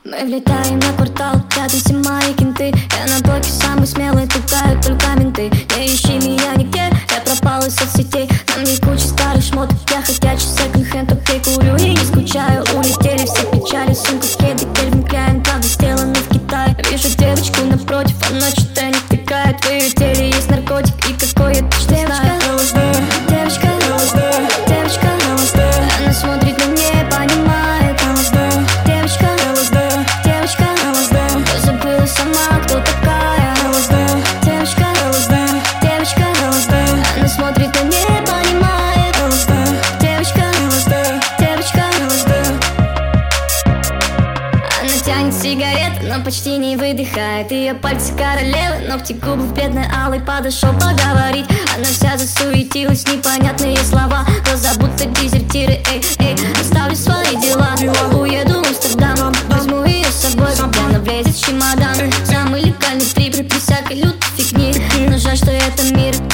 Мы влетаем на квартал, рядом все мои кенты. Я на блоке самый смелый, пугают только менты. Не ищи меня нигде, я пропал из соцсетей. На мне куча старых шмоток, я ходячий секонд-хенд. Окей, курю и не скучаю, улетели все печали. Сумка, кеды, Кельвин Кляйн, правда сделаны в Китае. Вижу девочку напротив, она что-то не втыкает. В ее теле есть наркотик, и какой я точно знаю. Девочка, девочка, она смотрит на меня и понимает. Девочка, девочка, я забыла сама, кто такая. Девочка, девочка, она смотрит на меня и понимает. Девочка, девочка, она тянет сигарету, но почти не выдыхает. Ее пальцы королевы, ногти губы в бледной алой. Подошел поговорить, она вся засуетилась. Непонятные слова, глаза будто дезертиры. Эй, эй, оставлю свои дела, уеду в Амстердам. Возьму ее с собой, когда она влезет в чемодан. Самый легальный трип, при всякой лютой фигни. Но жаль, что это мир.